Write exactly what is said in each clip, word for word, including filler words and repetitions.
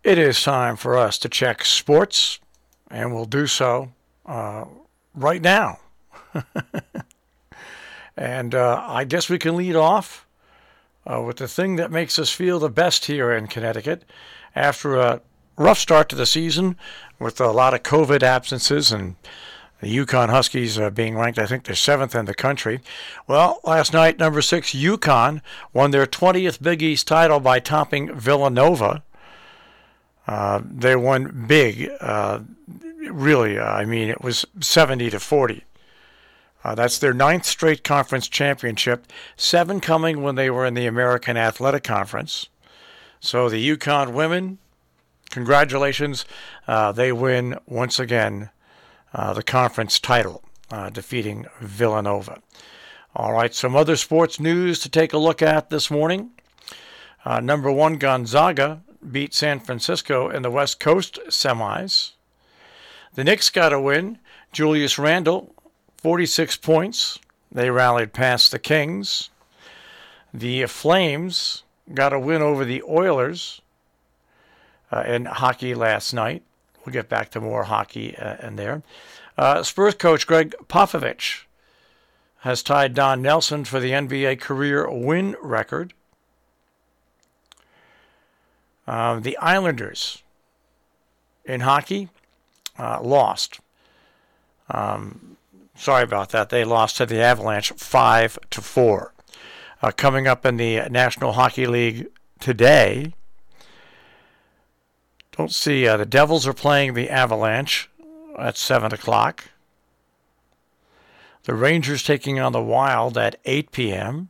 It is time for us to check sports, and we'll do so uh, right now. and uh, I guess we can lead off uh, with the thing that makes us feel the best here in Connecticut after a rough start to the season with a lot of COVID absences and the Yukon Huskies uh, being ranked, I think they're seventh in the country. Well, last night, number six, Yukon won their twentieth Big East title by topping Villanova. Uh, they won big, uh, really. Uh, I mean, it was seventy to forty. Uh, that's their ninth straight conference championship, seven coming when they were in the American Athletic Conference. So the Yukon women, congratulations. Uh, they win once again uh, the conference title, uh, defeating Villanova. All right, some other sports news to take a look at this morning. Uh, number one, Gonzaga beat San Francisco in the West Coast semis. The Knicks got a win. Julius Randle, forty-six points. They rallied past the Kings. The Flames got a win over the Oilers uh, in hockey last night. We'll get back to more hockey uh, in there. Uh, Spurs coach Greg Popovich has tied Don Nelson for the N B A career win record. Uh, the Islanders in hockey uh, lost. Um, sorry about that. They lost to the Avalanche five to four. Uh, coming up in the National Hockey League today, don't see uh, the Devils are playing the Avalanche at seven o'clock. The Rangers taking on the Wild at eight p.m.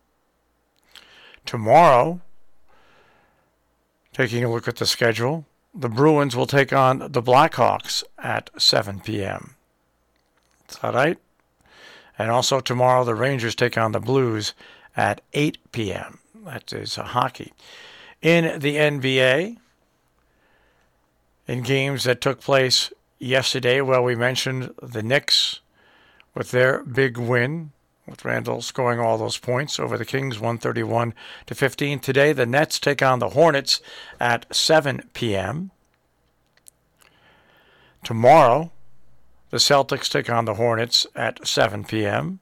Tomorrow, taking a look at the schedule, the Bruins will take on the Blackhawks at seven p.m. Is that right? And also tomorrow, the Rangers take on the Blues at eight p.m. That is uh, hockey. In the N B A, in games that took place yesterday, well, we mentioned the Knicks with their big win, with Randall scoring all those points over the Kings, one thirty-one to fifteen. Today, the Nets take on the Hornets at seven p.m. Tomorrow, the Celtics take on the Hornets at seven p.m.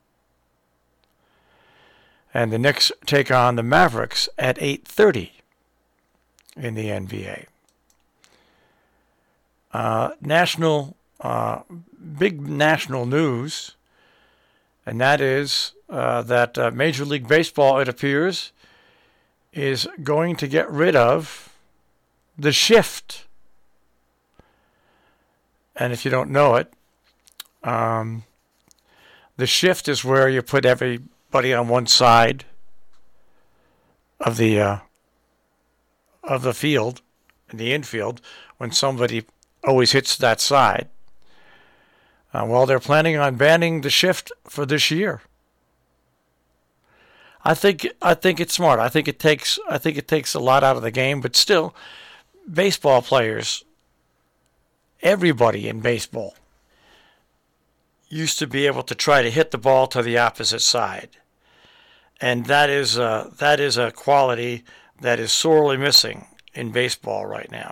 And the Knicks take on the Mavericks at eight thirty in the N B A. Uh, national, uh, big national news. And that is uh, that uh, Major League Baseball, it appears, is going to get rid of the shift. And if you don't know it, um, the shift is where you put everybody on one side of the uh, of the field, in the infield, when somebody always hits that side. Uh, well, they're planning on banning the shift for this year. I think I think it's smart. I think it takes I think it takes a lot out of the game, but still, baseball players, everybody in baseball, used to be able to try to hit the ball to the opposite side, and that is a, that is a quality that is sorely missing in baseball right now.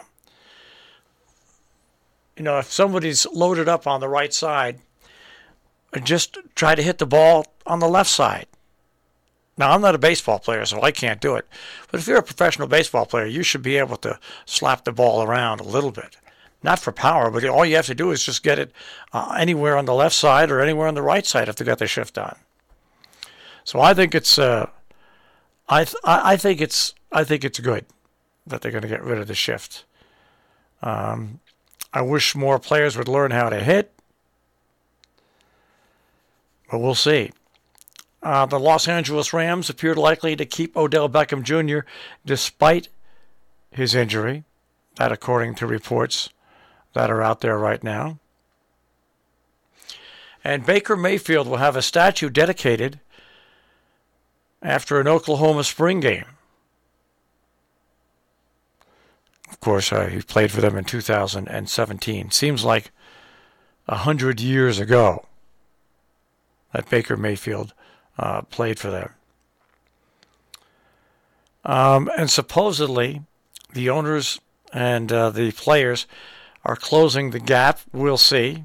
You know, if somebody's loaded up on the right side, just try to hit the ball on the left side. Now, I'm not a baseball player, so I can't do it. But if you're a professional baseball player, you should be able to slap the ball around a little bit. Not for power, but all you have to do is just get it uh, anywhere on the left side or anywhere on the right side if they got the shift on. So I think it's, uh, I th- I think it's, I think it's good that they're going to get rid of the shift. Um. I wish more players would learn how to hit, but we'll see. Uh, the Los Angeles Rams appeared likely to keep Odell Beckham Junior despite his injury, that according to reports that are out there right now. And Baker Mayfield will have a statue dedicated after an Oklahoma spring game. Of course, uh, he played for them in two thousand seventeen. Seems like a hundred years ago that Baker Mayfield uh, played for them. Um, and supposedly, the owners and uh, the players are closing the gap. We'll see.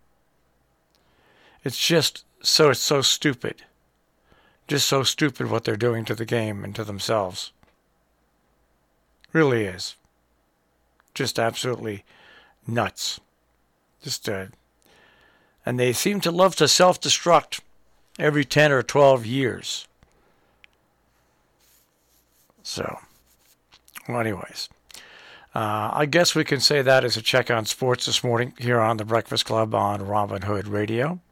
It's just so it's so stupid. Just so stupid what they're doing to the game and to themselves. Really is. Just absolutely nuts. Just uh, and they seem to love to self-destruct every ten or twelve years. So, well, anyways, uh, I guess we can say that as a check on sports this morning here on the Breakfast Club on Robin Hood Radio.